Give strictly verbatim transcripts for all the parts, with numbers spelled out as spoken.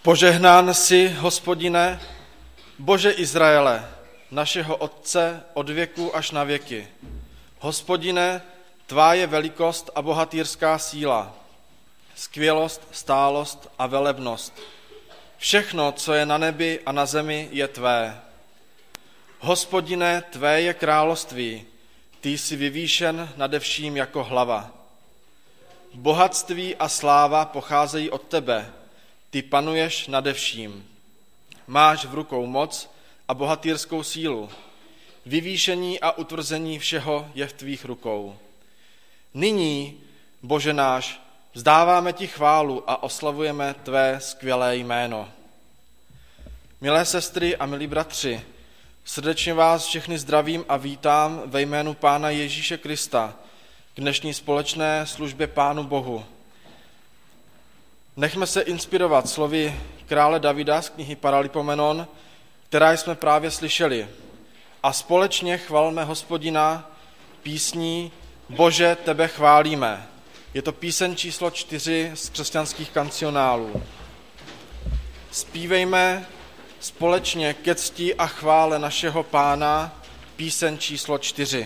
Požehnán jsi, Hospodine, Bože Izraele, našeho Otce od věku až na věky. Hospodine, tvá je velikost a bohatýrská síla, skvělost, stálost a velebnost. Všechno, co je na nebi a na zemi, je tvé. Hospodine, tvé je království, ty jsi vyvýšen nade vším jako hlava. Bohatství a sláva pocházejí od tebe, ty panuješ nade vším. Máš v rukou moc a bohatýrskou sílu. Vyvýšení a utvrzení všeho je v tvých rukou. Nyní, Bože náš, vzdáváme ti chválu a oslavujeme tvé skvělé jméno. Milé sestry a milí bratři, srdečně vás všechny zdravím a vítám ve jménu Pána Ježíše Krista k dnešní společné službě Pánu Bohu. Nechme se inspirovat slovy krále Davida z knihy Paralipomenon, která jsme právě slyšeli, a společně chvalme Hospodina písní Bože, tebe chválíme. Je to píseň číslo čtyři z křesťanských kancionálů. Zpívejme společně ke cti a chvále našeho Pána píseň číslo čtyři.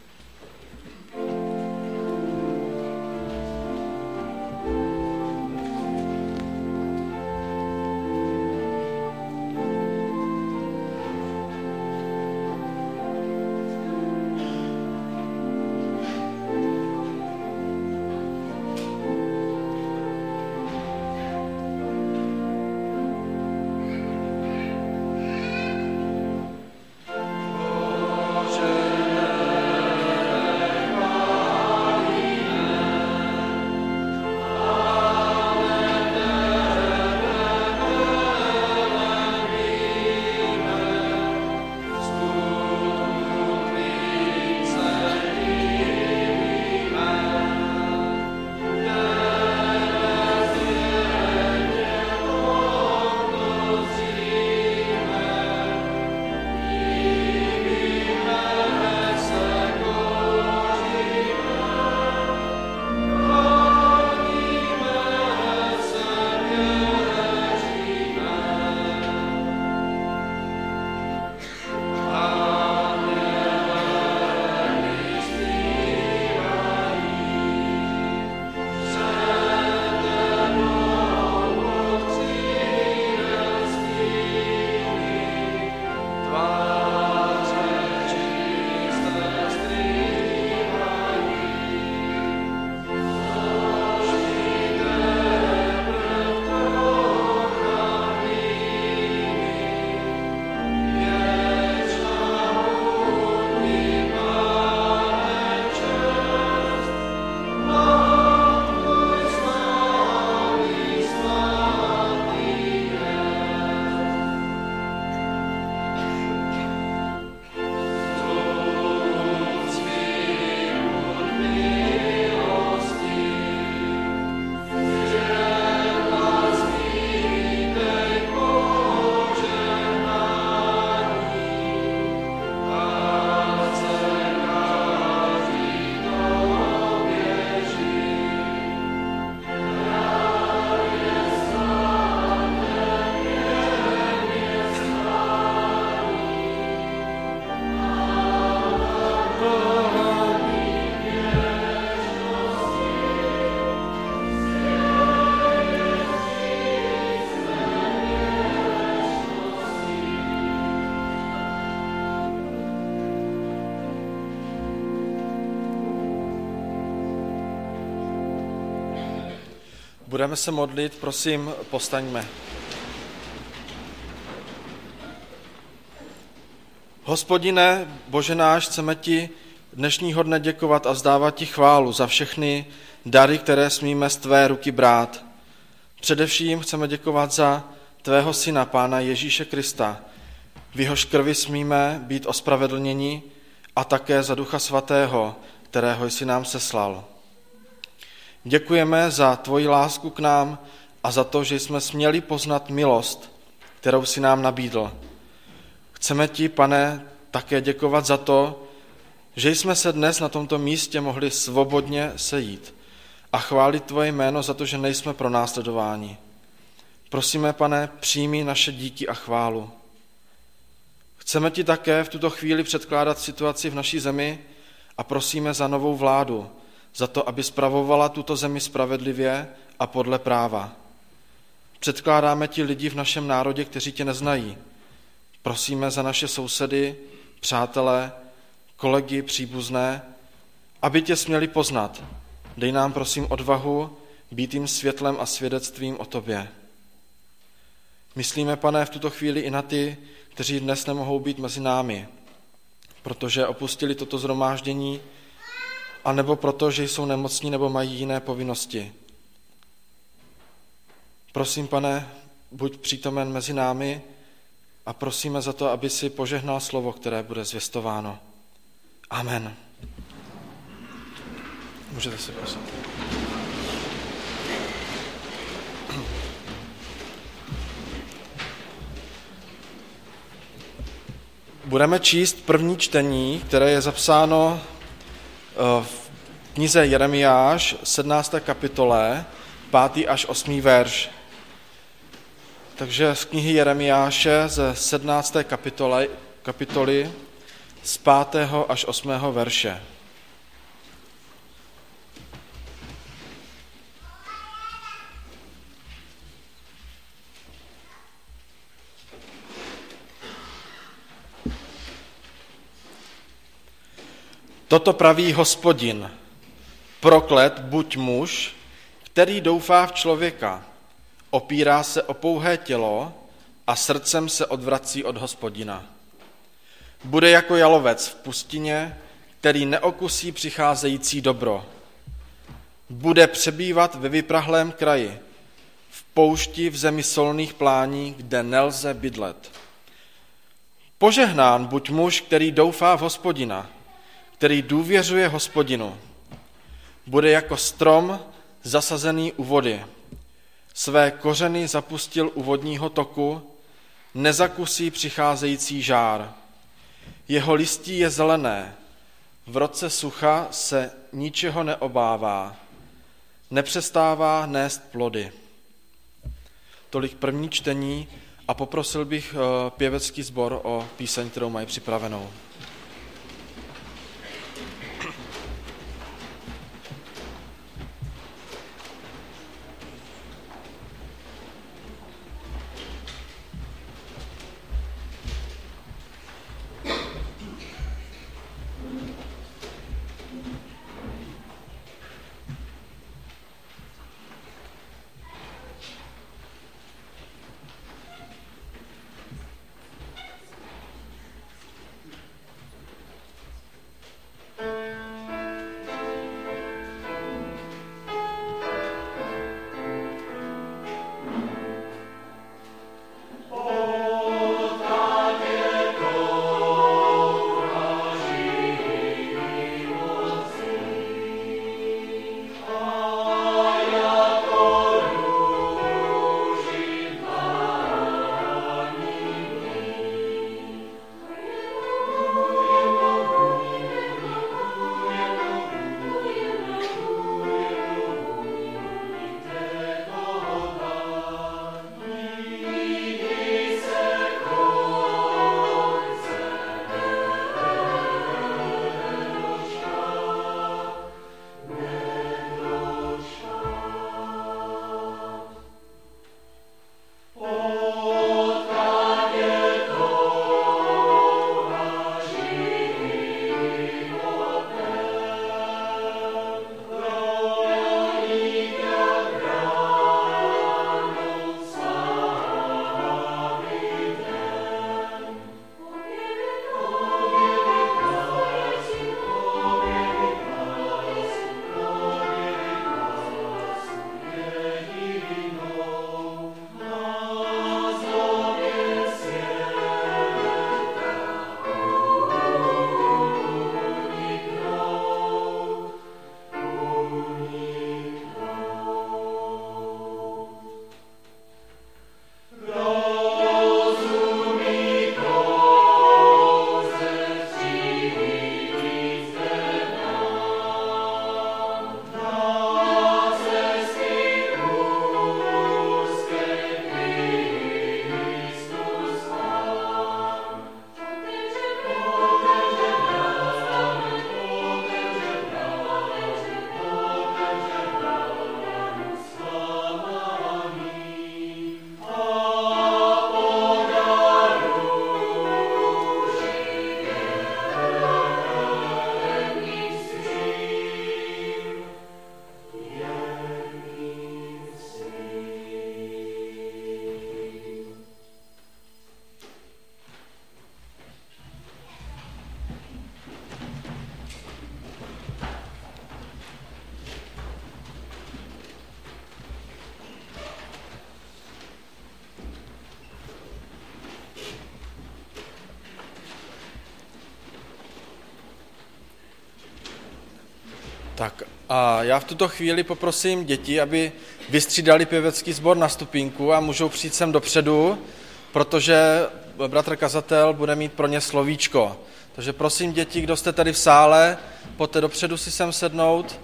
Budeme se modlit, prosím, povstaňme. Hospodine, Bože náš, chceme ti dnešního dne děkovat a vzdávat ti chválu za všechny dary, které smíme z tvé ruky brát. Především chceme děkovat za tvého syna, Pána Ježíše Krista. V jehož krvi smíme být ospravedlněni a také za Ducha Svatého, kterého jsi nám seslal. Děkujeme za tvoji lásku k nám a za to, že jsme směli poznat milost, kterou jsi nám nabídl. Chceme ti, Pane, také děkovat za to, že jsme se dnes na tomto místě mohli svobodně sejít a chválit tvoje jméno za to, že nejsme pronásledováni. Prosíme, Pane, přijmi naše díky a chválu. Chceme ti také v tuto chvíli předkládat situaci v naší zemi a prosíme za novou vládu, za to, aby spravovala tuto zemi spravedlivě a podle práva. Předkládáme ti lidi v našem národě, kteří tě neznají. Prosíme za naše sousedy, přátelé, kolegy, příbuzné, aby tě směli poznat. Dej nám, prosím, odvahu být jim světlem a svědectvím o tobě. Myslíme, Pane, v tuto chvíli i na ty, kteří dnes nemohou být mezi námi, protože opustili toto shromáždění, anebo proto, že jsou nemocní nebo mají jiné povinnosti. Prosím, Pane, buď přítomen mezi námi a prosíme za to, aby si požehnal slovo, které bude zvěstováno. Amen. Můžete si prosím. Budeme číst první čtení, které je zapsáno v knize Jeremiáš, sedmnácté kapitole, pátý až osmý verš. Takže z knihy Jeremiáše ze sedmnácté kapitoly, kapitoly z pátého až osmého verše. Toto praví Hospodin, proklet buď muž, který doufá v člověka, opírá se o pouhé tělo a srdcem se odvrací od Hospodina. Bude jako jalovec v pustině, který neokusí přicházející dobro. Bude přebývat ve vyprahlém kraji, v poušti v zemi solných plání, kde nelze bydlet. Požehnán buď muž, který doufá v Hospodina, který důvěřuje Hospodinu. Bude jako strom zasazený u vody. Své kořeny zapustil u vodního toku, nezakusí přicházející žár. Jeho listí je zelené, v roce sucha se ničeho neobává, nepřestává nést plody. Tolik první čtení a poprosil bych pěvecký sbor o píseň, kterou mají připravenou. Tak a já v tuto chvíli poprosím děti, aby vystřídali pěvecký sbor na stupínku a můžou přijít sem dopředu, protože bratr kazatel bude mít pro ně slovíčko. Takže prosím děti, kdo jste tady v sále, pojďte dopředu si sem sednout.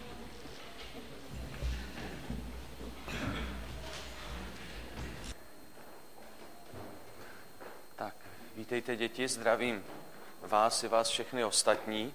Tak, vítejte děti, zdravím vás i vás všechny ostatní.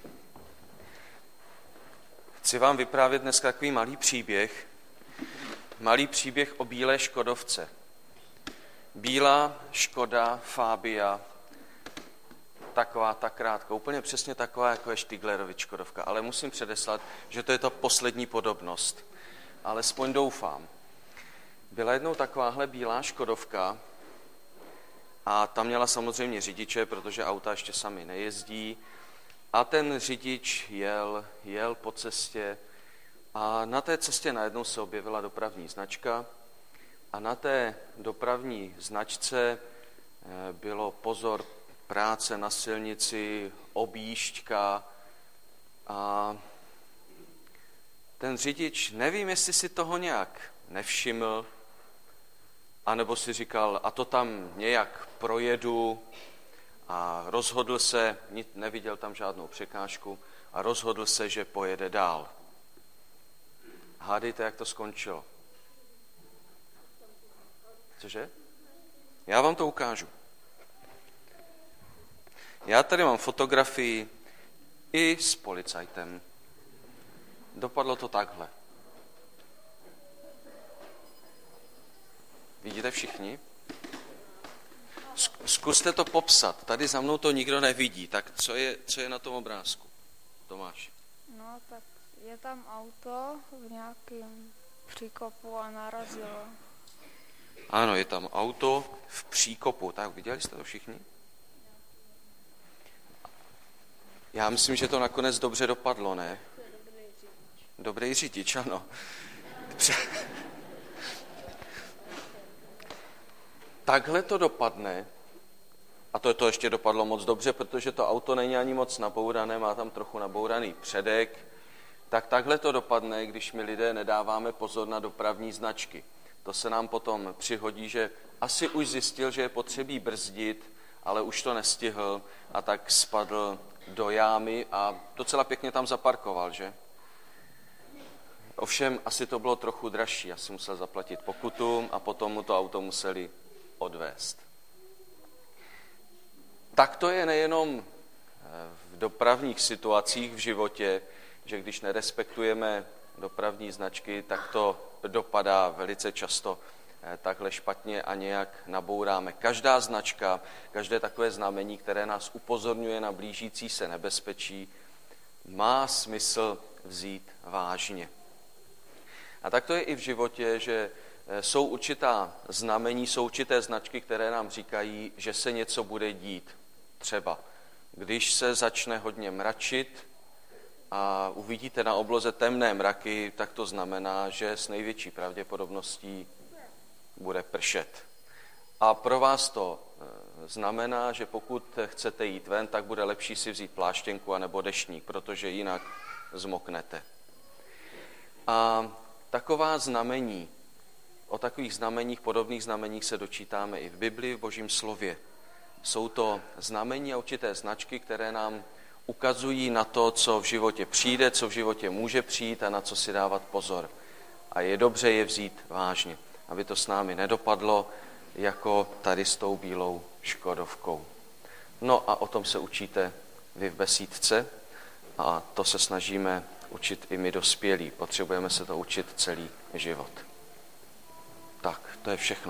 Chci vám vyprávět dnes takový malý příběh, malý příběh o bílé škodovce. Bílá Škoda Fabia, taková ta krátká, úplně přesně taková, jako je Štiglerovič Škodovka, ale musím předeslat, že to je ta poslední podobnost, alespoň doufám. Byla jednou takováhle bílá Škodovka a ta měla samozřejmě řidiče, protože auta ještě sami nejezdí, a ten řidič jel, jel po cestě a na té cestě najednou se objevila dopravní značka a na té dopravní značce bylo pozor, práce na silnici, objížďka a ten řidič, nevím, jestli si toho nějak nevšiml, anebo si říkal, a to tam nějak projedu, a rozhodl se, neviděl tam žádnou překážku, a rozhodl se, že pojede dál. Hádejte, jak to skončilo. Cože? Já vám to ukážu. Já tady mám fotografii i s policajtem. Dopadlo to takhle. Vidíte všichni? Zkuste to popsat. Tady za mnou to nikdo nevidí. Tak co je, co je na tom obrázku? Tomáš. No, tak je tam auto v nějakém příkopu a narazilo. Ano, je tam auto v příkopu. Tak, viděli jste to všichni? Já myslím, že to nakonec dobře dopadlo, ne? Dobrý řidič, ano. Takhle to dopadne, a to, to ještě dopadlo moc dobře, protože to auto není ani moc nabourané, má tam trochu nabouraný předek, tak takhle to dopadne, když my lidé nedáváme pozor na dopravní značky. To se nám potom přihodí, že asi už zjistil, že je potřebí brzdit, ale už to nestihl a tak spadl do jámy a docela pěkně tam zaparkoval, že? Ovšem asi to bylo trochu dražší, asi musel zaplatit pokutu a potom mu to auto museli odvést. Tak to je nejenom v dopravních situacích v životě, že když nerespektujeme dopravní značky, tak to dopadá velice často takhle špatně a nějak nabouráme. Každá značka, každé takové znamení, které nás upozorňuje na blížící se nebezpečí, má smysl vzít vážně. A tak to je i v životě, že jsou určitá znamení, jsou určité značky, které nám říkají, že se něco bude dít. Třeba když se začne hodně mračit a uvidíte na obloze temné mraky, tak to znamená, že s největší pravděpodobností bude pršet. A pro vás to znamená, že pokud chcete jít ven, tak bude lepší si vzít pláštěnku anebo deštník, protože jinak zmoknete. A taková znamení, o takových znameních, podobných znameních se dočítáme i v Biblii, v Božím slově. Jsou to znamení a určité značky, které nám ukazují na to, co v životě přijde, co v životě může přijít a na co si dávat pozor. A je dobře je vzít vážně, aby to s námi nedopadlo jako tady s tou bílou Škodovkou. No a o tom se učíte vy v besídce a to se snažíme učit i my dospělí. Potřebujeme se to učit celý život. Tak, to je všechno.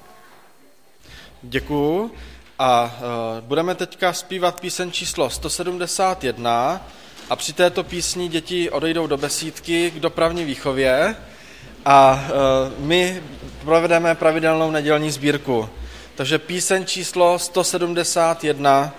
Děkuju. A uh, budeme teďka zpívat píseň číslo sto sedmdesát jedna a při této písni děti odejdou do besídky k dopravní výchově a uh, my provedeme pravidelnou nedělní sbírku. Takže píseň číslo sto sedmdesát jedna.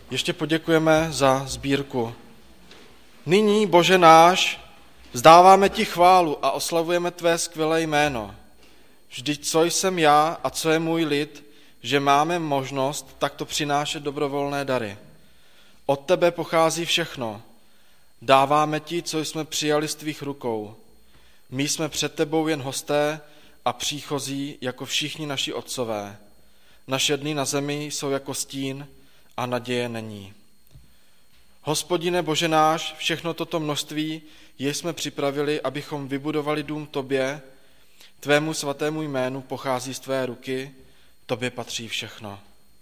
ještě poděkujeme za sbírku. Nyní, Bože náš, vzdáváme ti chválu a oslavujeme tvé skvělé jméno. Vždyť co jsem já a co je můj lid, že máme možnost takto přinášet dobrovolné dary. Od tebe pochází všechno. Dáváme ti, co jsme přijali z tvých rukou. My jsme před tebou jen hosté a příchozí jako všichni naši otcové. Naše dny na zemi jsou jako stín a naděje není. Hospodine Bože náš, všechno toto množství, jež jsme připravili, abychom vybudovali dům tobě, tvému svatému jménu pochází z tvé ruky, tobě patří všechno.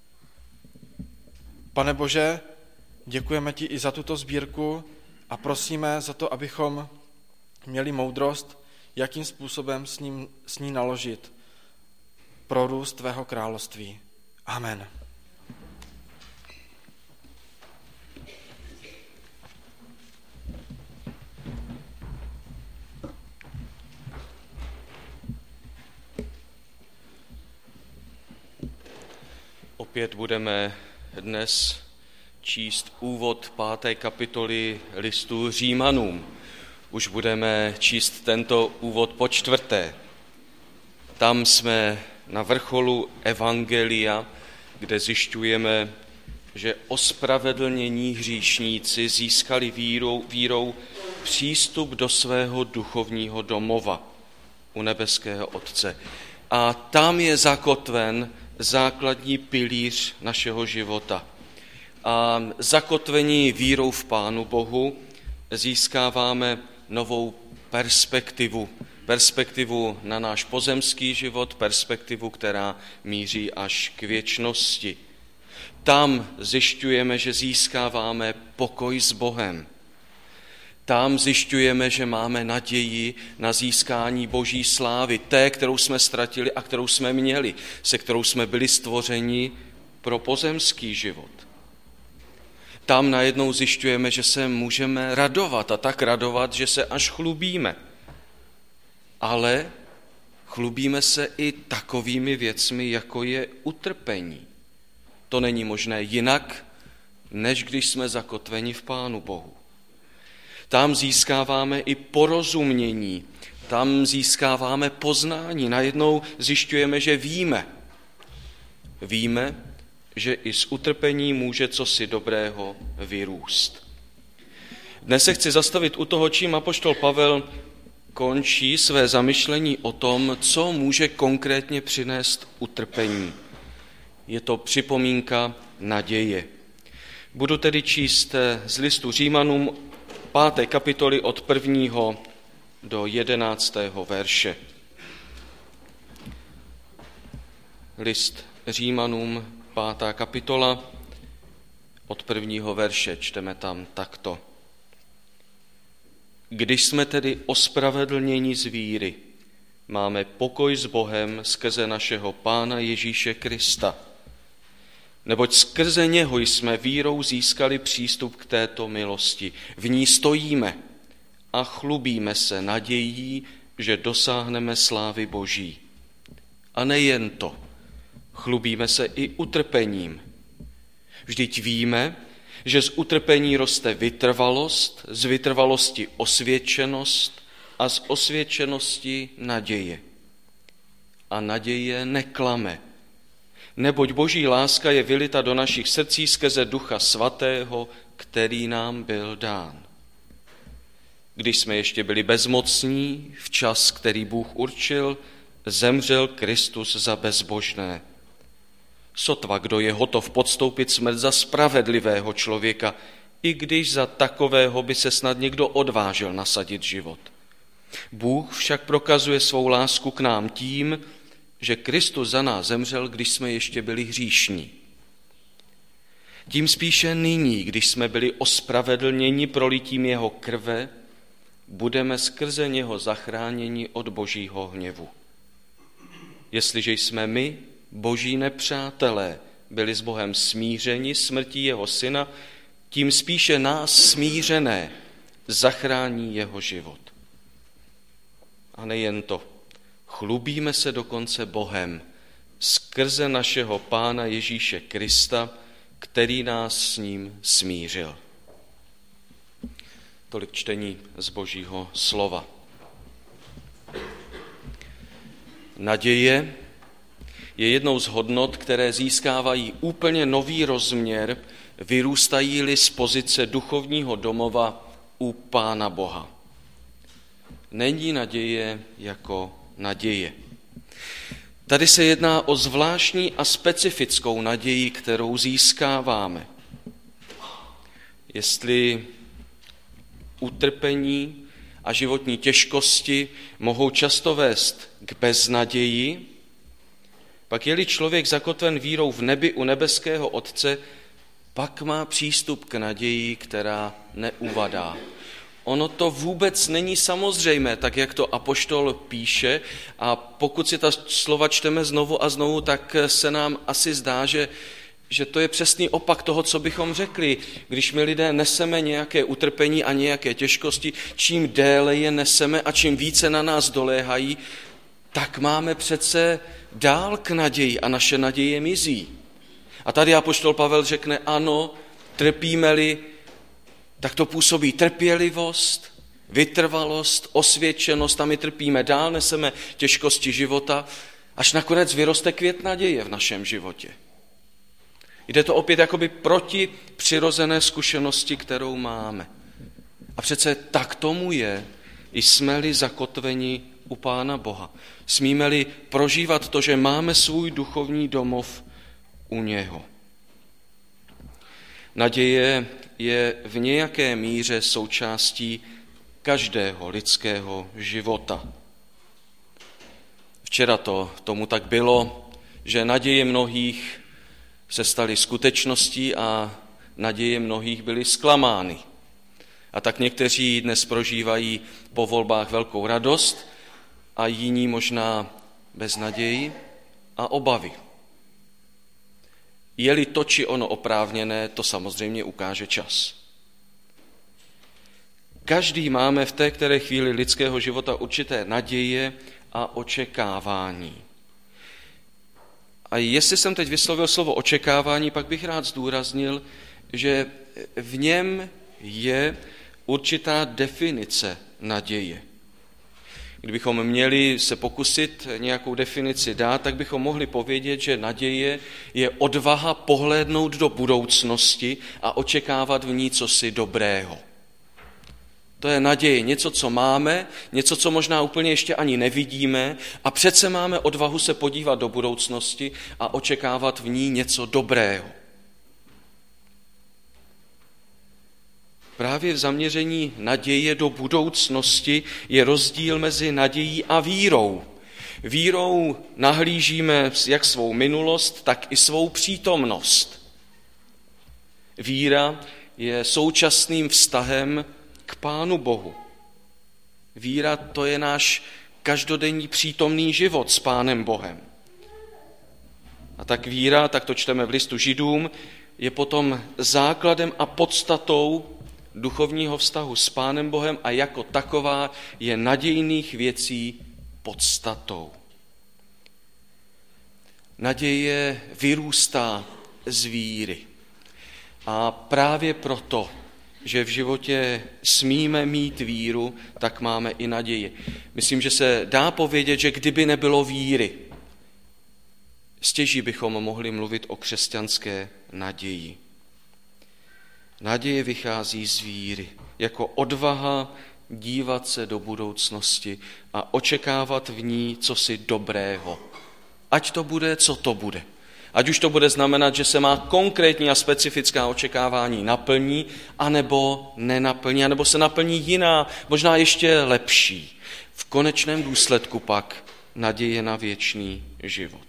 Pane Bože, děkujeme ti i za tuto sbírku a prosíme za to, abychom měli moudrost, jakým způsobem s, ním, s ní naložit pro růst tvého království. Amen. Opět budeme dnes číst úvod páté kapitoly listu Římanům. Už budeme číst tento úvod po čtvrté. Tam jsme na vrcholu evangelia, kde zjišťujeme, že ospravedlnění hříšníci získali vírou, vírou přístup do svého duchovního domova u nebeského Otce. A tam je zakotven základní pilíř našeho života. A zakotvení vírou v Pánu Bohu získáváme novou perspektivu. Perspektivu na náš pozemský život, perspektivu, která míří až k věčnosti. Tam zjišťujeme, že získáváme pokoj s Bohem. Tam zjišťujeme, že máme naději na získání Boží slávy, té, kterou jsme ztratili a kterou jsme měli, se kterou jsme byli stvořeni pro pozemský život. Tam najednou zjišťujeme, že se můžeme radovat a tak radovat, že se až chlubíme. Ale chlubíme se i takovými věcmi, jako je utrpení. To není možné jinak, než když jsme zakotveni v Pánu Bohu. Tam získáváme i porozumění, tam získáváme poznání. Najednou zjišťujeme, že víme. Víme, že i z utrpení může cosi dobrého vyrůst. Dnes se chci zastavit u toho, čím apoštol Pavel končí své zamyšlení o tom, co může konkrétně přinést utrpení. Je to připomínka naděje. Budu tedy číst z listu Římanům páté kapitoly od prvního do jedenáctého verše. List Římanům, pátá kapitola, od prvního verše čteme tam takto. Když jsme tedy ospravedlněni z víry, máme pokoj s Bohem skrze našeho Pána Ježíše Krista. Neboť skrze něho jsme vírou získali přístup k této milosti. V ní stojíme a chlubíme se nadějí, že dosáhneme slávy Boží. A nejen to, chlubíme se i utrpením. Vždyť víme, že z utrpení roste vytrvalost, z vytrvalosti osvědčenost a z osvědčenosti naděje. A naděje neklame, neboť Boží láska je vylita do našich srdcí skrze Ducha Svatého, který nám byl dán. Když jsme ještě byli bezmocní, v čas, který Bůh určil, zemřel Kristus za bezbožné. Sotva, kdo je hotov podstoupit smrt za spravedlivého člověka, i když za takového by se snad někdo odvážil nasadit život. Bůh však prokazuje svou lásku k nám tím, že Kristus za nás zemřel, když jsme ještě byli hříšní. Tím spíše nyní, když jsme byli ospravedlněni prolitím jeho krve, budeme skrze něho zachráněni od Božího hněvu. Jestliže jsme my, Boží nepřátelé, byli s Bohem smířeni smrtí jeho syna, tím spíše nás smířené zachrání jeho život. A nejen to, chlubíme se dokonce Bohem skrze našeho Pána Ježíše Krista, který nás s ním smířil. Tolik čtení z Božího slova. Naděje je jednou z hodnot, které získávají úplně nový rozměr, vyrůstají-li z pozice duchovního domova u Pána Boha. Není naděje jako naděje. Tady se jedná o zvláštní a specifickou naději, kterou získáváme. Jestli utrpení a životní těžkosti mohou často vést k beznaději, pak je-li člověk zakotven vírou v nebi u nebeského Otce, pak má přístup k naději, která neuvadá. Ono to vůbec není samozřejmé, tak jak to apoštol píše, a pokud si ta slova čteme znovu a znovu, tak se nám asi zdá, že, že to je přesný opak toho, co bychom řekli. Když my lidé neseme nějaké utrpení a nějaké těžkosti, čím déle je neseme a čím více na nás doléhají, tak máme přece dál k naději a naše naděje mizí. A tady apoštol Pavel řekne, ano, trpíme-li, tak to působí trpělivost, vytrvalost, osvědčenost a my trpíme dál, neseme těžkosti života, až nakonec vyroste květ naděje v našem životě. Jde to opět jakoby proti přirozené zkušenosti, kterou máme. A přece tak tomu je, jsme-li zakotveni u Pána Boha. Smíme-li prožívat to, že máme svůj duchovní domov u něho. Naděje je v nějaké míře součástí každého lidského života. Včera to tomu tak bylo, že naděje mnohých se staly skutečností a naděje mnohých byly zklamány. A tak někteří dnes prožívají po volbách velkou radost a jiní možná beznaději a obavy. Je-li to či ono oprávněné, to samozřejmě ukáže čas. Každý máme v té které chvíli lidského života určité naděje a očekávání. A jestli jsem teď vyslovil slovo očekávání, pak bych rád zdůraznil, že v něm je určitá definice naděje. Kdybychom měli se pokusit nějakou definici dát, tak bychom mohli povědět, že naděje je odvaha pohlédnout do budoucnosti a očekávat v ní cosi dobrého. To je naděje, něco, co máme, něco, co možná úplně ještě ani nevidíme, a přece máme odvahu se podívat do budoucnosti a očekávat v ní něco dobrého. Právě v zaměření naděje do budoucnosti je rozdíl mezi nadějí a vírou. Vírou nahlížíme jak svou minulost, tak i svou přítomnost. Víra je současným vztahem k Pánu Bohu. Víra, to je náš každodenní přítomný život s Pánem Bohem. A tak víra, tak to čteme v listu Židům, je potom základem a podstatou duchovního vztahu s Pánem Bohem a jako taková je nadějných věcí podstatou. Naděje vyrůstá z víry. A právě proto, že v životě smíme mít víru, tak máme i naději. Myslím, že se dá povědět, že kdyby nebylo víry, stěží bychom mohli mluvit o křesťanské naději. Naděje vychází z víry, jako odvaha dívat se do budoucnosti a očekávat v ní cosi dobrého. Ať to bude, co to bude. Ať už to bude znamenat, že se má konkrétní a specifická očekávání naplní, anebo nenaplní, anebo se naplní jiná, možná ještě lepší. V konečném důsledku pak naděje na věčný život.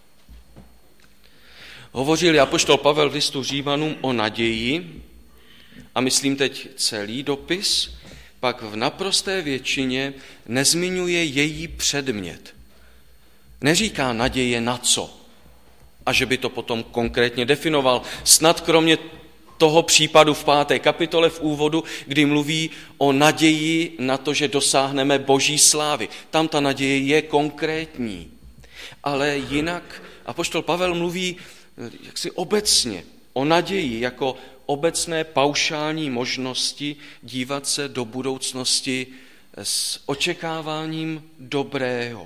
Hovořil apoštol Pavel v listu Římanům o naději, a myslím teď celý dopis, pak v naprosté většině nezmiňuje její předmět. Neříká naděje na co, a že by to potom konkrétně definoval. Snad kromě toho případu v páté kapitole v úvodu, kdy mluví o naději na to, že dosáhneme boží slávy. Tam ta naděje je konkrétní. Ale jinak apoštol Pavel mluví jaksi obecně O naději jako obecné paušální možnosti dívat se do budoucnosti s očekáváním dobrého.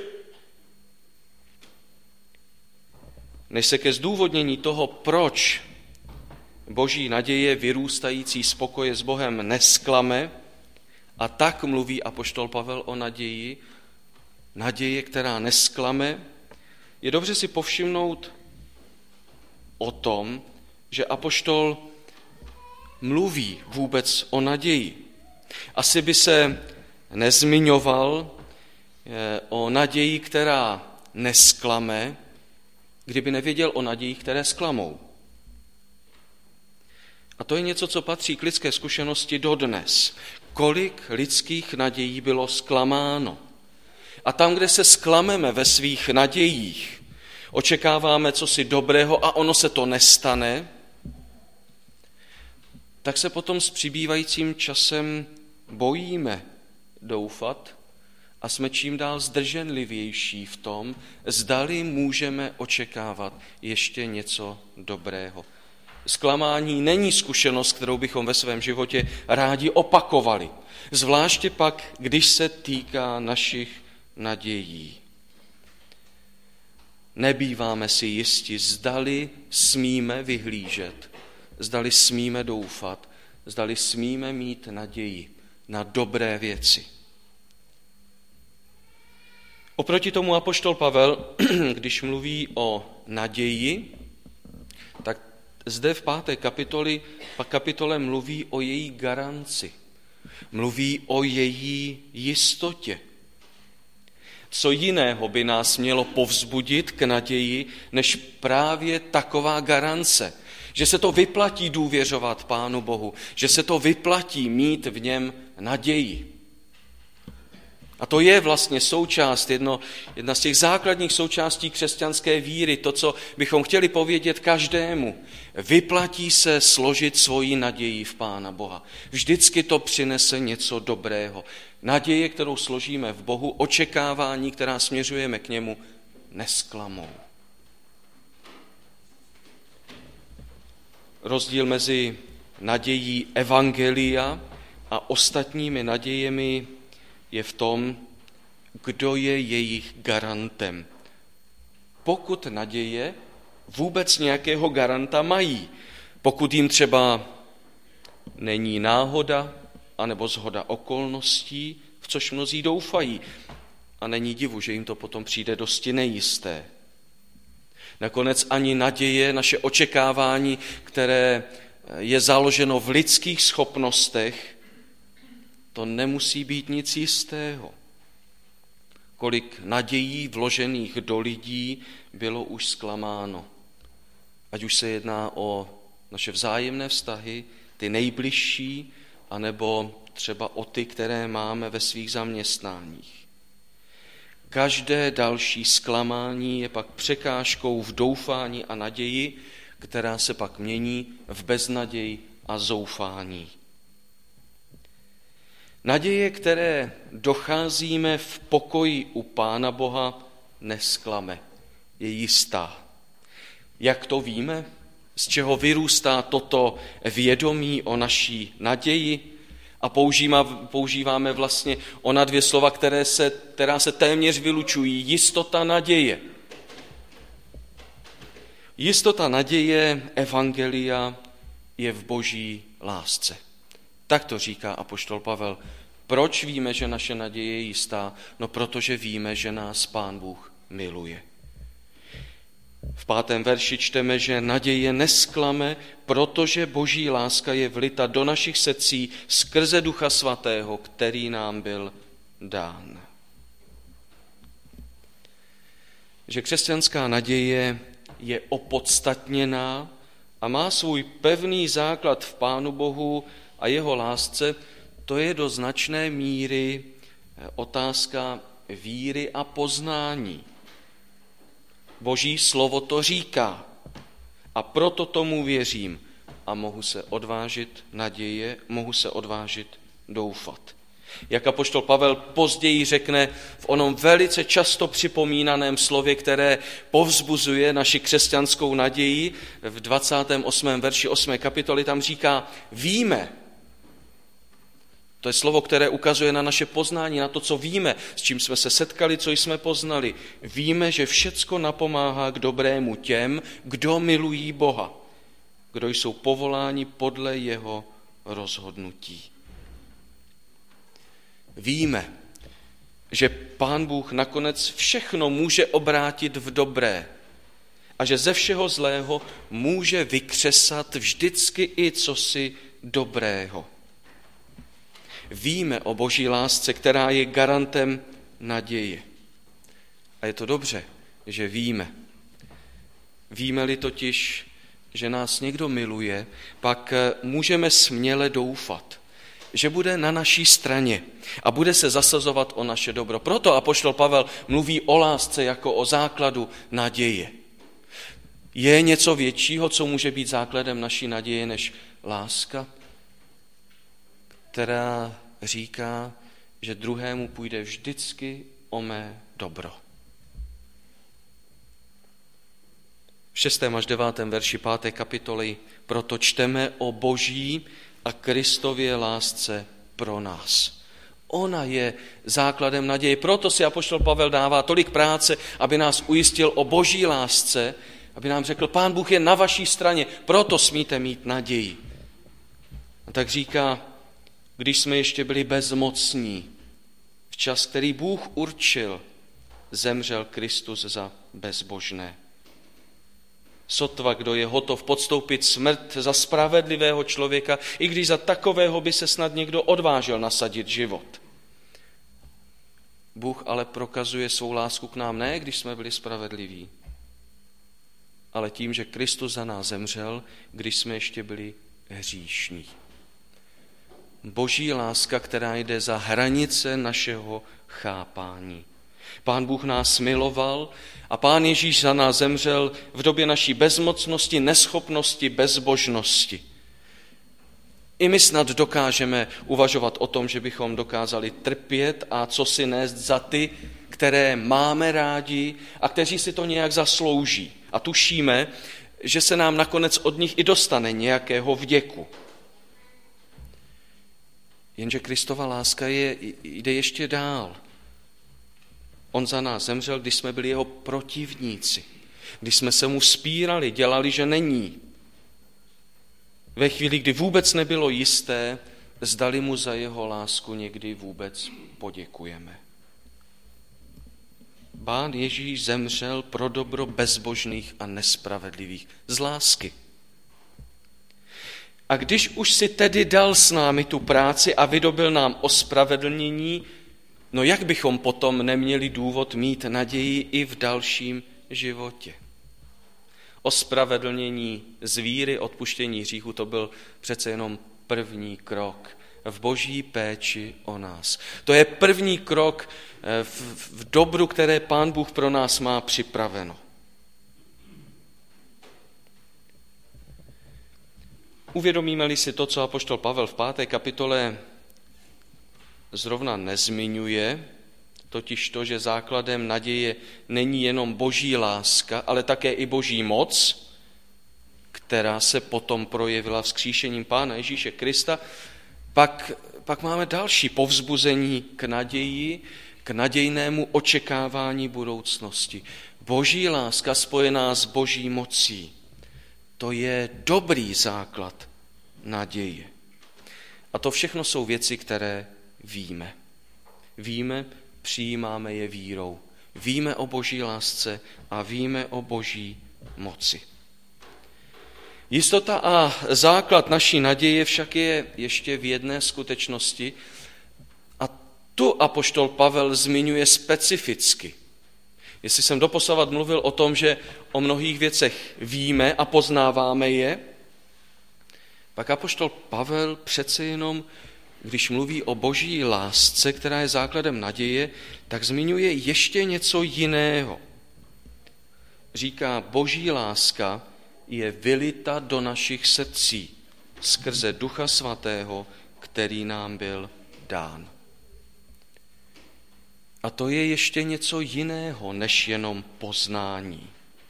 Než se ke zdůvodnění toho, proč boží naděje vyrůstající z pokoje s Bohem nesklame, a tak mluví apoštol Pavel o naději, naděje, která nesklame, je dobře si povšimnout o tom, že apoštol mluví vůbec o naději. Asi by se nezmiňoval o naději, která nesklame, kdyby nevěděl o nadějích, které sklamou. A to je něco, co patří k lidské zkušenosti dodnes. Kolik lidských nadějí bylo zklamáno. A tam, kde se sklameme ve svých nadějích, očekáváme cosi dobrého a ono se to nestane, tak se potom s přibývajícím časem bojíme doufat a jsme čím dál zdrženlivější v tom, zdali můžeme očekávat ještě něco dobrého. Zklamání není zkušenost, kterou bychom ve svém životě rádi opakovali, zvláště pak, když se týká našich nadějí. Nebýváme si jisti, zdali smíme vyhlížet, zdali smíme doufat, zdali smíme mít naději na dobré věci. Oproti tomu apoštol Pavel, když mluví o naději, tak zde v páté kapitoli, kapitole mluví o její garanci. Mluví o její jistotě. Co jiného by nás mělo povzbudit k naději, než právě taková garance, že se to vyplatí důvěřovat Pánu Bohu, že se to vyplatí mít v něm naději. A to je vlastně součást, jedno, jedna z těch základních součástí křesťanské víry, to, co bychom chtěli povědět každému. Vyplatí se složit svoji naději v Pána Boha. Vždycky to přinese něco dobrého. Naděje, kterou složíme v Bohu, očekávání, která směřujeme k němu, nesklamou. Rozdíl mezi nadějí evangelia a ostatními nadějemi je v tom, kdo je jejich garantem. Pokud naděje vůbec nějakého garanta mají, pokud jim třeba není náhoda anebo shoda okolností, v což mnozí doufají, a není divu, že jim to potom přijde dosti nejisté. Nakonec ani naděje, naše očekávání, které je založeno v lidských schopnostech, to nemusí být nic jistého. Kolik nadějí vložených do lidí bylo už zklamáno. Ať už se jedná o naše vzájemné vztahy, ty nejbližší, anebo třeba o ty, které máme ve svých zaměstnáních. Každé další zklamání je pak překážkou v doufání a naději, která se pak mění v beznaději a zoufání. Naděje, které docházíme v pokoji u Pána Boha, nesklame, je jistá. Jak to víme? Z čeho vyrůstá toto vědomí o naší naději? A používáme vlastně ona dvě slova, které se, která se téměř vylučují. Jistota naděje. Jistota naděje evangelia je v boží lásce. Tak to říká apoštol Pavel. Proč víme, že naše naděje je jistá? No protože víme, že nás Pán Bůh miluje. V pátém verši čteme, že naděje nesklame, protože boží láska je vlita do našich srdcí skrze Ducha Svatého, který nám byl dán. Že křesťanská naděje je opodstatněná a má svůj pevný základ v Pánu Bohu a jeho lásce, to je do značné míry otázka víry a poznání. Boží slovo to říká a proto tomu věřím a mohu se odvážit naděje, mohu se odvážit doufat. Jak apoštol Pavel později řekne v onom velice často připomínaném slově, které povzbuzuje naši křesťanskou naději, v dvacátém osmém verši osmé kapitoly tam říká, víme. To je slovo, které ukazuje na naše poznání, na to, co víme, s čím jsme se setkali, co jsme poznali. Víme, že všecko napomáhá k dobrému těm, kdo milují Boha, kdo jsou povoláni podle jeho rozhodnutí. Víme, že Pán Bůh nakonec všechno může obrátit v dobré a že ze všeho zlého může vykřesat vždycky i cosi dobrého. Víme o Boží lásce, která je garantem naděje. A je to dobře, že víme. Víme-li totiž, že nás někdo miluje, pak můžeme směle doufat, že bude na naší straně a bude se zasazovat o naše dobro. Proto apoštol Pavel mluví o lásce jako o základu naděje. Je něco většího, co může být základem naší naděje, než láska, která říká, že druhému půjde vždycky o mé dobro. V šestém až devátém verši páté kapitoly proto čteme o Boží a Kristově lásce pro nás. Ona je základem naděje. Proto si apoštol Pavel dává tolik práce, aby nás ujistil o Boží lásce, aby nám řekl, Pán Bůh je na vaší straně, proto smíte mít naději. A tak říká, když jsme ještě byli bezmocní, v čas, který Bůh určil, zemřel Kristus za bezbožné. Sotva, kdo je hotov podstoupit smrt za spravedlivého člověka, i když za takového by se snad někdo odvážil nasadit život. Bůh ale prokazuje svou lásku k nám ne, když jsme byli spravedliví, ale tím, že Kristus za nás zemřel, když jsme ještě byli hříšní. Boží láska, která jde za hranice našeho chápání. Pán Bůh nás miloval a Pán Ježíš za nás zemřel v době naší bezmocnosti, neschopnosti, bezbožnosti. I my snad dokážeme uvažovat o tom, že bychom dokázali trpět a co si nést za ty, které máme rádi a kteří si to nějak zaslouží. A tušíme, že se nám nakonec od nich i dostane nějakého vděku. Jenže Kristova láska je, jde ještě dál. On za nás zemřel, když jsme byli jeho protivníci, když jsme se mu spírali, dělali, že není. Ve chvíli, kdy vůbec nebylo jisté, zdali mu za jeho lásku někdy vůbec poděkujeme. Pán Ježíš zemřel pro dobro bezbožných a nespravedlivých z lásky. A když už si tedy dal s námi tu práci a vydobil nám ospravedlnění, no jak bychom potom neměli důvod mít naději i v dalším životě? Ospravedlnění z víry, odpuštění hříchu, to byl přece jenom první krok v Boží péči o nás. To je první krok v, v dobru, které Pán Bůh pro nás má připraveno. Uvědomíme-li si to, co apoštol Pavel v páté kapitole zrovna nezmiňuje, totiž to, že základem naděje není jenom Boží láska, ale také i Boží moc, která se potom projevila vzkříšením Pána Ježíše Krista, pak, pak máme další povzbuzení k naději, k nadějnému očekávání budoucnosti. Boží láska spojená s Boží mocí. To je dobrý základ naděje. A to všechno jsou věci, které víme. Víme, přijímáme je vírou. Víme o Boží lásce a víme o Boží moci. Jistota a základ naší naděje však je ještě v jedné skutečnosti a tu apoštol Pavel zmiňuje specificky. Jestli jsem doposavat mluvil o tom, že o mnohých věcech víme a poznáváme je, pak apoštol Pavel přece jenom, když mluví o Boží lásce, která je základem naděje, tak zmiňuje ještě něco jiného. Říká, Boží láska je vylita do našich srdcí skrze Ducha Svatého, který nám byl dán. A to je ještě něco jiného, než jenom poznání.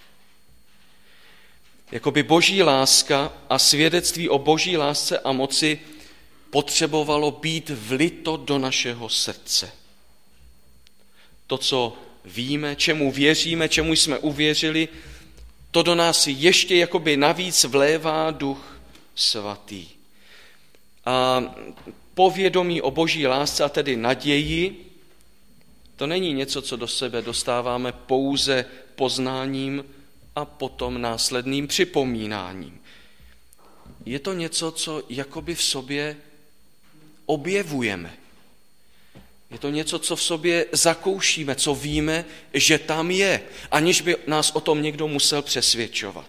Jakoby boží láska a svědectví o boží lásce a moci potřebovalo být vlito do našeho srdce. To, co víme, čemu věříme, čemu jsme uvěřili, to do nás ještě jakoby navíc vlévá Duch Svatý. A povědomí o boží lásce, a tedy naději, to není něco, co do sebe dostáváme pouze poznáním a potom následným připomínáním. Je to něco, co jakoby v sobě objevujeme. Je to něco, co v sobě zakoušíme, co víme, že tam je, aniž by nás o tom někdo musel přesvědčovat.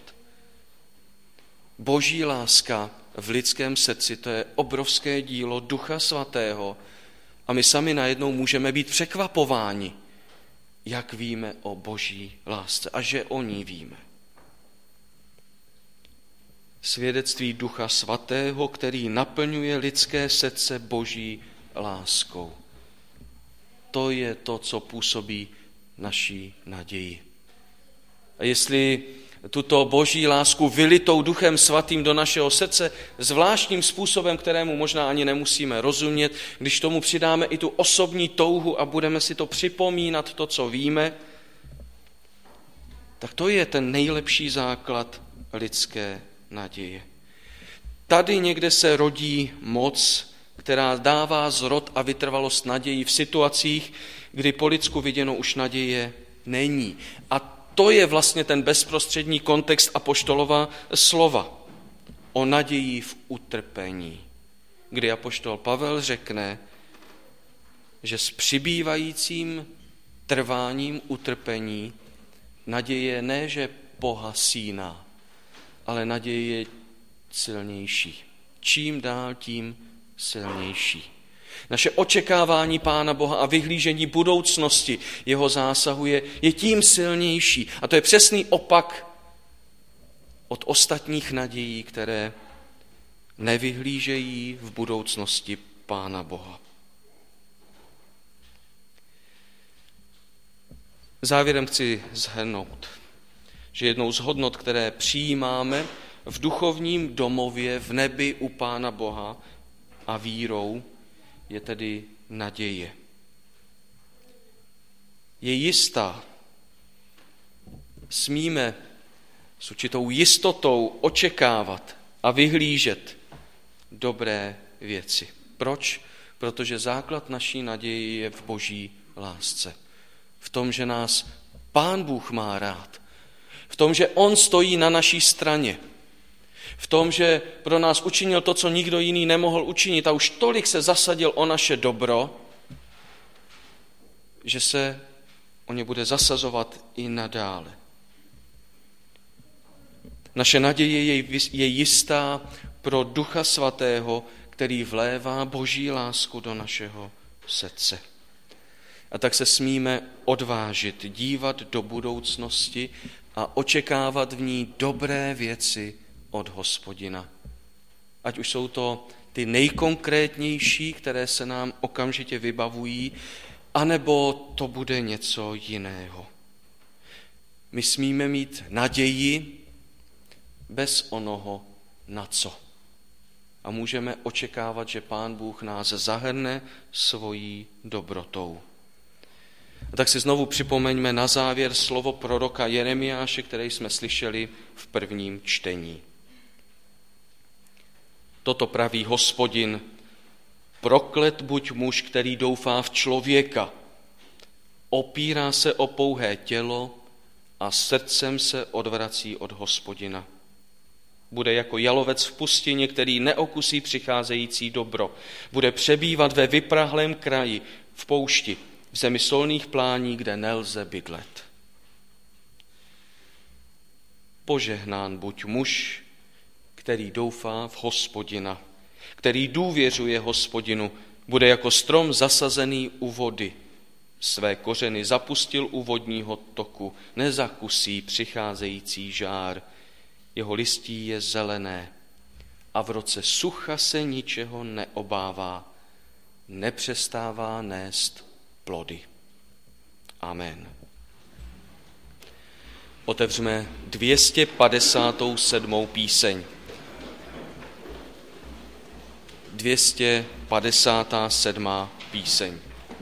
Boží láska v lidském srdci, to je obrovské dílo Ducha Svatého a my sami najednou můžeme být překvapováni, jak víme o boží lásce a že o ní víme. Svědectví Ducha Svatého, který naplňuje lidské srdce boží láskou. To je to, co působí naší naději. A jestli tuto boží lásku vylitou Duchem Svatým do našeho srdce zvláštním způsobem, kterému možná ani nemusíme rozumět, když tomu přidáme i tu osobní touhu a budeme si to připomínat, to, co víme, tak to je ten nejlepší základ lidské naděje. Tady někde se rodí moc, která dává zrod a vytrvalost naději v situacích, kdy po lidsku viděno už naděje není. A to je vlastně ten bezprostřední kontext apoštolova slova o naději v utrpení, kdy apoštol Pavel řekne, že s přibývajícím trváním utrpení naděje ne, že pohasíná, ale naděje je silnější. Čím dál, tím silnější. Naše očekávání Pána Boha a vyhlížení budoucnosti jeho zásahu je, je tím silnější. A to je přesný opak od ostatních nadějí, které nevyhlížejí v budoucnosti Pána Boha. Závěrem chci shrnout, že jednou z hodnot, které přijímáme v duchovním domově v nebi u Pána Boha a vírou, je tedy naděje. Je jistá. Smíme s určitou jistotou očekávat a vyhlížet dobré věci. Proč? Protože základ naší naděje je v boží lásce. V tom, že nás Pán Bůh má rád. V tom, že on stojí na naší straně. V tom, že pro nás učinil to, co nikdo jiný nemohl učinit a už tolik se zasadil o naše dobro, že se o ně bude zasazovat i nadále. Naše naděje je jistá pro Ducha Svatého, který vlévá boží lásku do našeho srdce. A tak se smíme odvážit, dívat do budoucnosti a očekávat v ní dobré věci od Hospodina. Ať už jsou to ty nejkonkrétnější, které se nám okamžitě vybavují, anebo to bude něco jiného. My smíme mít naději bez onoho na co. A můžeme očekávat, že Pán Bůh nás zahrne svojí dobrotou. A tak si znovu připomeňme na závěr slovo proroka Jeremiáše, které jsme slyšeli v prvním čtení. Toto praví Hospodin, proklet buď muž, který doufá v člověka, opírá se o pouhé tělo a srdcem se odvrací od Hospodina. Bude jako jalovec v pustině, který neokusí přicházející dobro. Bude přebývat ve vyprahlém kraji, v poušti, v zemi solných plání, kde nelze bydlet. Požehnán buď muž, který doufá v Hospodina, který důvěřuje Hospodinu, bude jako strom zasazený u vody. Své kořeny zapustil u vodního toku, nezakusí přicházející žár. Jeho listí je zelené a v roce sucha se ničeho neobává, nepřestává nést plody. Amen. Otevřeme dvě stě padesát sedm píseň. dvě stě padesát sedm píseň.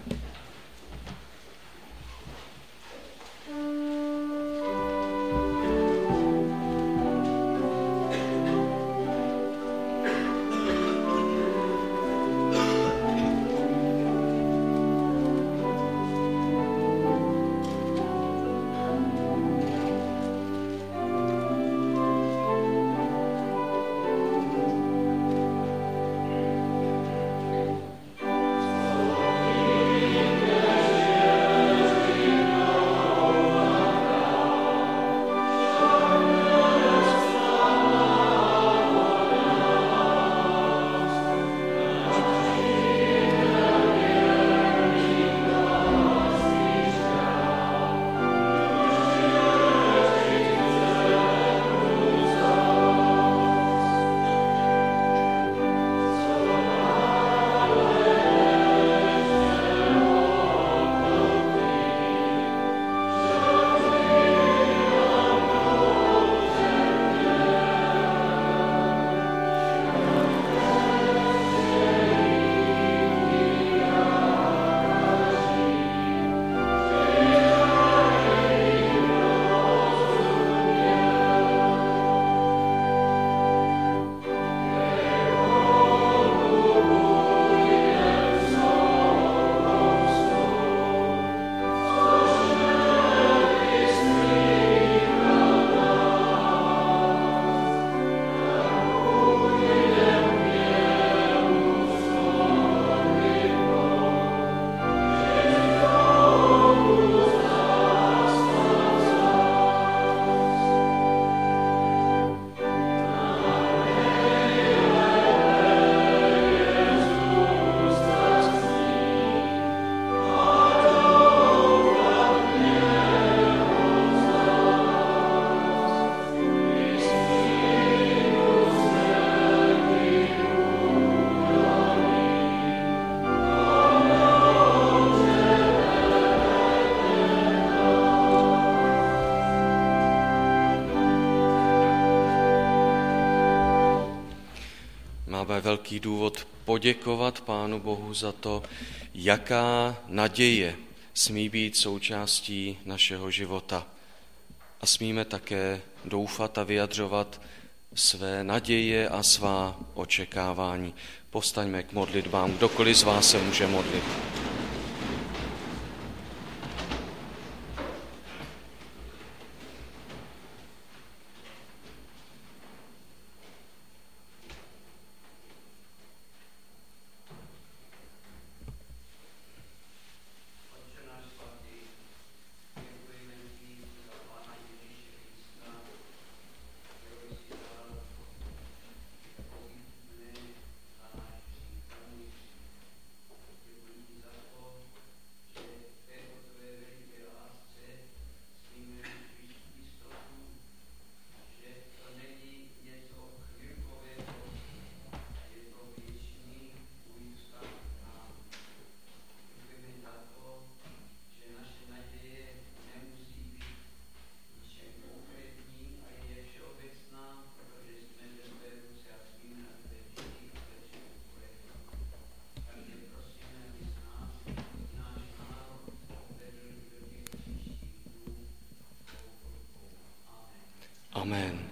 Máme velký důvod poděkovat Pánu Bohu za to, jaká naděje smí být součástí našeho života. A smíme také doufat a vyjadřovat své naděje a svá očekávání. Povstaňme k modlitbám, kdokoliv z vás se může modlit. Amen.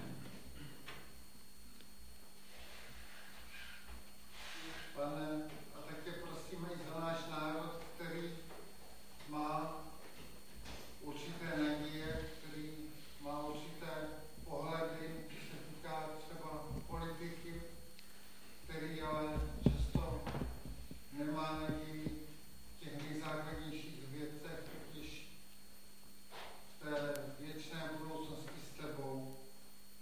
Pane, a tak tě prosíme i za náš národ, který má určité naděje, který má určité pohledy, co se týká třeba politiky, který ale často nemá naději v těch nejzákladnějších věcech, totiž v té věčné budoucnosti s tebou.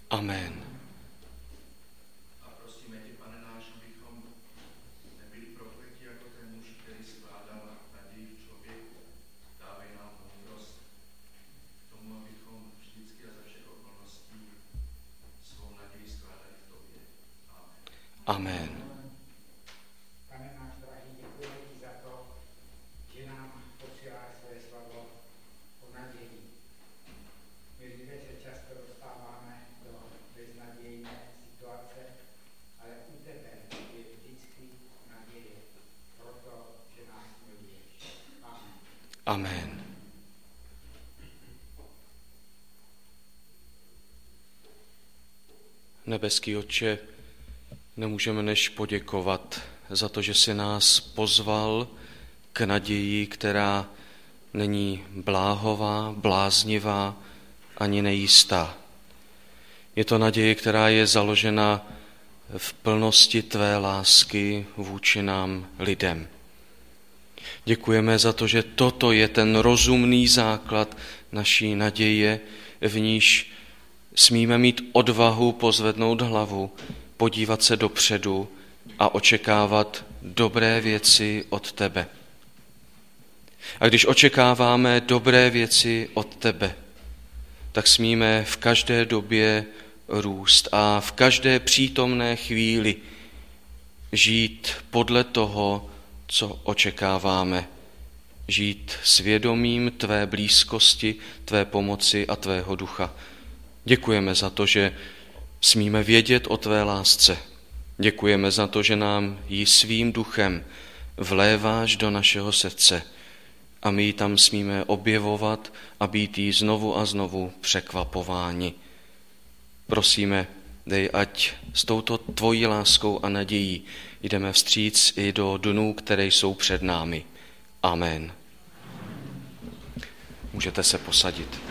Amen. A prosíme tě, Pane náš, abychom nebyli prokleti jako ten muž, který skládal naději v člověku. Dávej nám moudrost tomu, abychom vždycky a za všech okolností svou naději skládali v tobě. Amen. Amen. Pane náš drahý, děkujeme ti za to, že nám posíláš své slovo o naději. My lidé se často dostáváme do beznadějné situace, ale u tebe je vždycky naděje, proto, že nás miluješ. Amen. Amen. Nebeský Otče, nemůžeme než poděkovat za to, že jsi nás pozval k naději, která není bláhová, bláznivá ani nejistá. Je to naděje, která je založena v plnosti tvé lásky vůči nám lidem. Děkujeme za to, že toto je ten rozumný základ naší naděje, v níž smíme mít odvahu pozvednout hlavu, podívat se dopředu a očekávat dobré věci od tebe. A když očekáváme dobré věci od tebe, tak smíme v každé době růst a v každé přítomné chvíli žít podle toho, co očekáváme. Žít svědomím tvé blízkosti, tvé pomoci a tvého ducha. Děkujeme za to, že smíme vědět o tvé lásce. Děkujeme za to, že nám ji svým duchem vléváš do našeho srdce a my ji tam smíme objevovat a být jí znovu a znovu překvapováni. Prosíme, dej, ať s touto tvojí láskou a nadějí jdeme vstříc i do dnů, které jsou před námi. Amen. Můžete se posadit.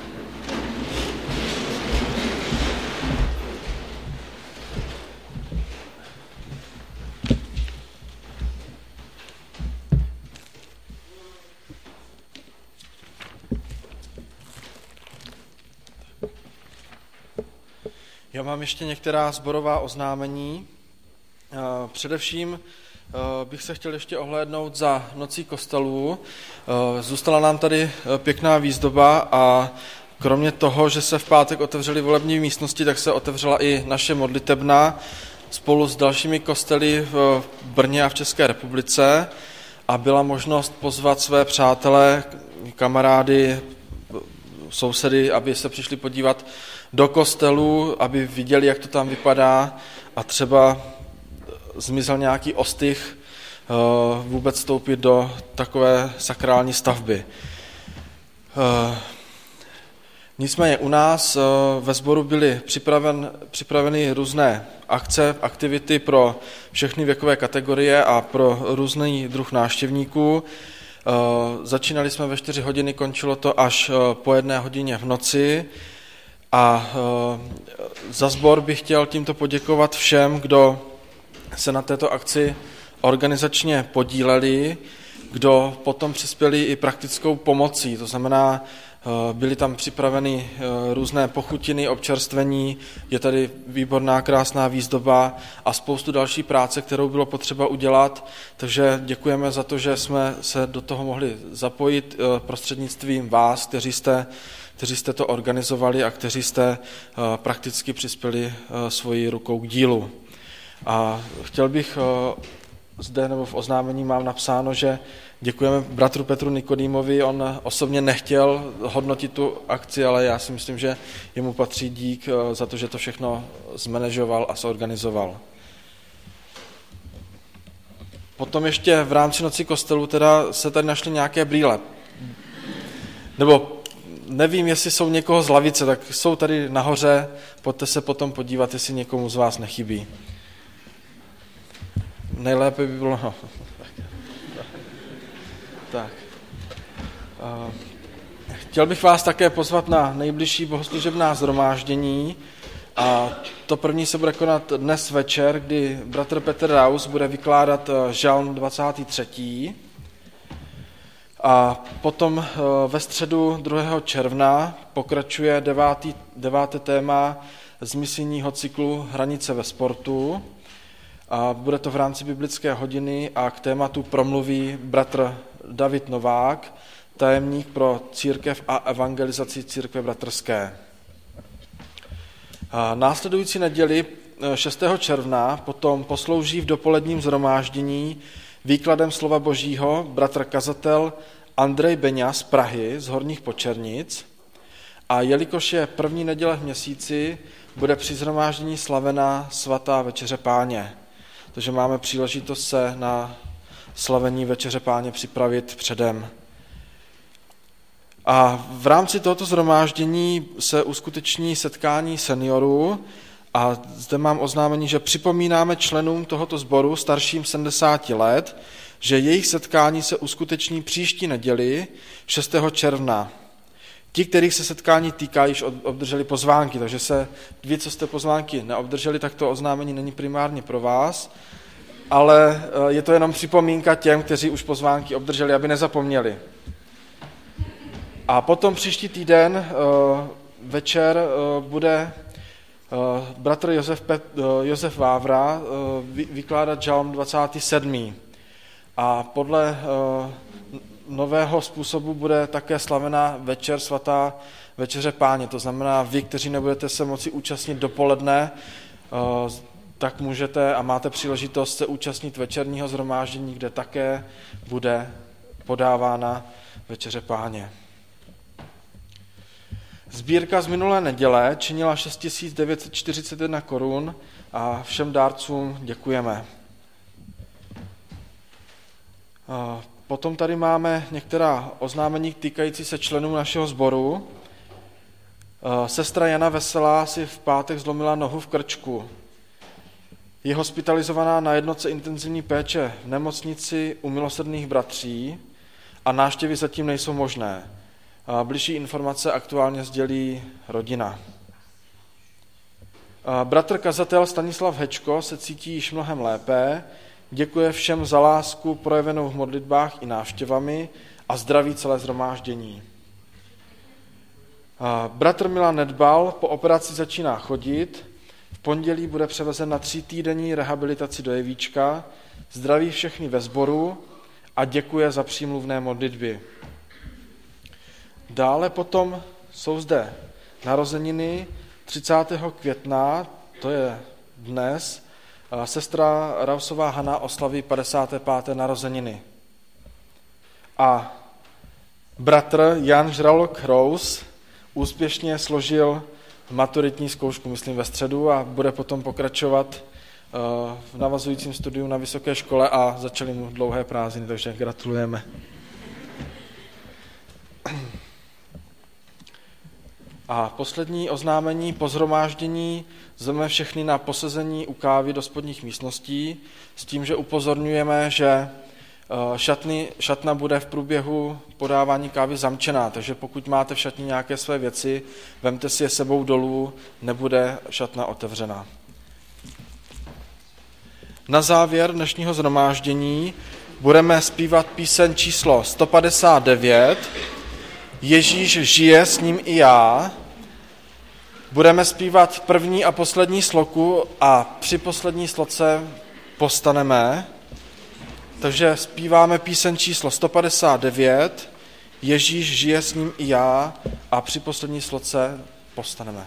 Já mám ještě některá sborová oznámení. Především bych se chtěl ještě ohlédnout za nocí kostelů. Zůstala nám tady pěkná výzdoba a kromě toho, že se v pátek otevřely volební místnosti, tak se otevřela i naše modlitebna spolu s dalšími kostely v Brně a v České republice a byla možnost pozvat své přátele, kamarády, sousedy, aby se přišli podívat do kostelu, aby viděli, jak to tam vypadá a třeba zmizel nějaký ostych vůbec vstoupit do takové sakrální stavby. Nicméně u nás ve sboru byly připraven, připraveny různé akce, aktivity pro všechny věkové kategorie a pro různý druh návštěvníků. Začínali jsme ve čtyři hodiny, končilo to až po jedné hodině v noci. A za sbor bych chtěl tímto poděkovat všem, kdo se na této akci organizačně podíleli, kdo potom přispěli i praktickou pomocí, to znamená, byly tam připraveny různé pochutiny, občerstvení, je tady výborná, krásná výzdoba a spoustu další práce, kterou bylo potřeba udělat, takže děkujeme za to, že jsme se do toho mohli zapojit prostřednictvím vás, kteří jste kteří jste to organizovali a kteří jste prakticky přispěli svojí rukou k dílu. A chtěl bych zde, nebo v oznámení mám napsáno, že děkujeme bratru Petru Nikodýmovi, on osobně nechtěl hodnotit tu akci, ale já si myslím, že jemu patří dík za to, že to všechno zmanéžoval a zorganizoval. Potom ještě v rámci noci kostelu teda se tady našly nějaké brýle. Nebo nevím, jestli jsou někoho z lavice, tak jsou tady nahoře, pojďte se potom podívat, jestli někomu z vás nechybí. Nejlépe by bylo... No. Tak. Chtěl bych vás také pozvat na nejbližší bohoslužebná shromáždění a to první se bude konat dnes večer, kdy bratr Petr Raus bude vykládat žalm dvacátý třetí A potom ve středu druhého června pokračuje devátý, deváté téma z misijního cyklu Hranice ve sportu. A bude to v rámci biblické hodiny a k tématu promluví bratr David Novák, tajemník pro církev a evangelizaci církve bratrské. A následující neděli šestého června potom poslouží v dopoledním shromáždění výkladem slova Božího bratr kazatel Andrej Beňa z Prahy, z Horních Počernic. A jelikož je první neděle v měsíci, bude při shromáždění slavena svatá večeře Páně. Takže máme příležitost se na slavení večeře Páně připravit předem. A v rámci tohoto shromáždění se uskuteční setkání seniorů a zde mám oznámení, že připomínáme členům tohoto sboru starším sedmdesáti let, že jejich setkání se uskuteční příští neděli šestého června. Ti, kterých se setkání týká, již obdrželi pozvánky, takže se vy, co jste pozvánky neobdrželi, tak to oznámení není primárně pro vás, ale je to jenom připomínka těm, kteří už pozvánky obdrželi, aby nezapomněli. A potom příští týden večer bude bratr Josef, Pet, Josef Vávra vykládat žalm dvacátý sedmý A podle nového způsobu bude také slavena večer svatá večeře Páně. To znamená, vy, kteří nebudete se moci účastnit dopoledne, tak můžete a máte příležitost se účastnit večerního shromáždění, kde také bude podávána večeře Páně. Sbírka z minulé neděle činila šest tisíc devět set čtyřicet jedna korun a všem dárcům děkujeme. Potom tady máme některá oznámení týkající se členů našeho sboru. Sestra Jana Veselá si v pátek zlomila nohu v krčku. Je hospitalizovaná na jednotce intenzivní péče v nemocnici u Milosrdných bratří a návštěvy zatím nejsou možné. Bližší informace aktuálně sdělí rodina. Bratr kazatel Stanislav Hečko se cítí již mnohem lépe, děkuje všem za lásku projevenou v modlitbách i návštěvami a zdraví celé shromáždění. Bratr Milan Nedbal po operaci začíná chodit, v pondělí bude převezen na třítýdenní rehabilitaci do Jevíčka, zdraví všechny ve sboru a děkuje za přímluvné modlitby. Dále potom jsou zde narozeniny třicátého května, to je dnes, sestra Rausová Hana oslaví padesáté páté narozeniny. A bratr Jan Žralok Rous úspěšně složil maturitní zkoušku, myslím ve středu, a bude potom pokračovat v navazujícím studiu na vysoké škole a začaly mu dlouhé prázdniny, takže gratulujeme. A poslední oznámení po shromáždění zveme všechny na posezení u kávy do spodních místností s tím, že upozorňujeme, že šatny, šatna bude v průběhu podávání kávy zamčená, takže pokud máte v šatně nějaké své věci, vemte si je sebou dolů, nebude šatna otevřená. Na závěr dnešního shromáždění budeme zpívat píseň číslo sto padesát devět, Ježíš žije, s ním i já. Budeme zpívat první a poslední sloku a při poslední sloce postaneme. Takže zpíváme píseň číslo sto padesát devět, Ježíš žije, s ním i já, a při poslední sloce postaneme.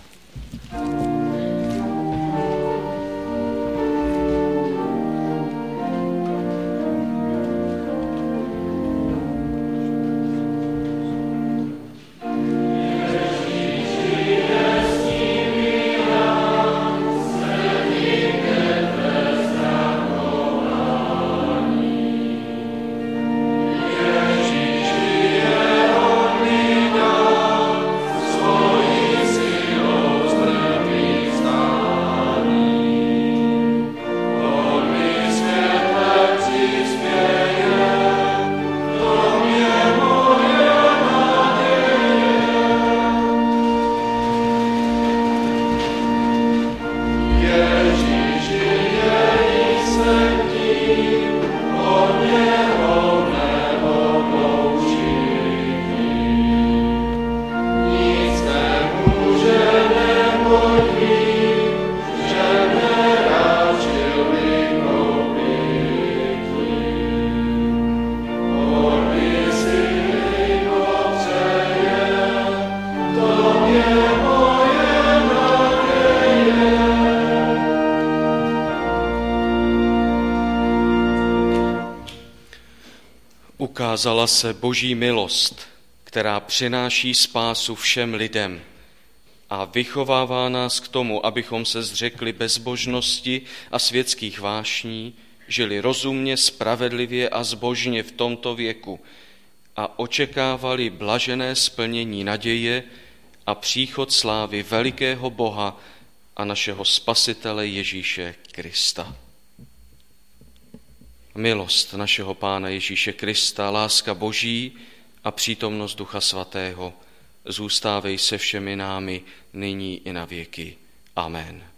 Svoji silou zdraví ukázala se Boží milost, která přináší spásu všem lidem a vychovává nás k tomu, abychom se zřekli bezbožnosti a světských vášní, žili rozumně, spravedlivě a zbožně v tomto věku a očekávali blažené splnění naděje a příchod slávy velikého Boha a našeho Spasitele Ježíše Krista. Milost našeho Pána Ježíše Krista, láska Boží a přítomnost Ducha Svatého zůstávej se všemi námi nyní i na věky. Amen.